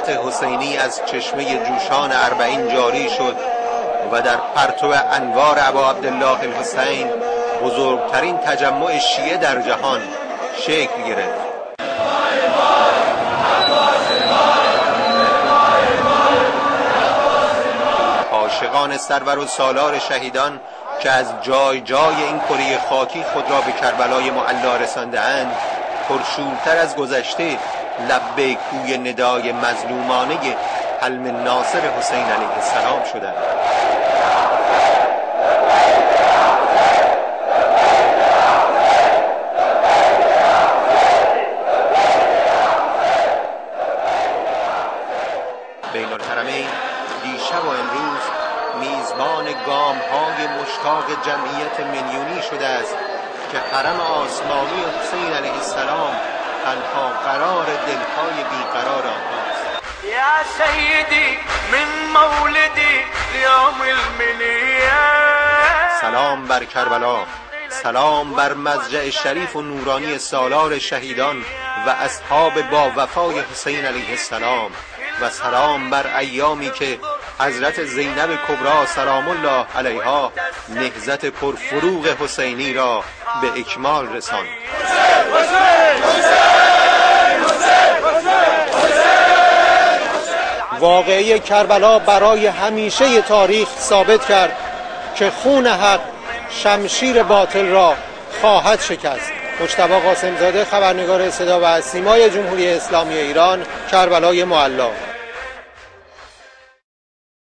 غیرت حسینی از چشمه جوشان اربعین جاری شد و در پرتو انوار ابا عبدالله الحسین بزرگترین تجمع شیعه در جهان شکل گرفت. عاشقان سرور و سالار شهیدان که از جای جای این کره خاکی خود را به کربلای معلا رسانده‌اند، پرشورتر از گذشته لبیک گوی ندای مظلومانه حلم ناصر حسین علیه السلام شدند. بین الحرمین دیشب و امروز میزبان گام‌های مشتاق جمعیت میلیونی شده است که حرم آسمانی حسین علیه السلام تنها قرار دلهای بیقرار آنهاست. یا سیدی من مولدی یوم المنیه. سلام بر کربلا، سلام بر مضجع شریف و نورانی سالار شهیدان و اصحاب با وفای حسین علیه السلام، و سلام بر ایامی که حضرت زینب کبری سلام الله علیها نهضت پرفروغ حسینی را به اکمال رساند. واقعه کربلا برای همیشه تاریخ ثابت کرد که خون حق شمشیر باطل را خواهد شکست. مجتبی قاسم‌زاده، خبرنگار صدا و سیمای جمهوری اسلامی ایران، کربلای معلی.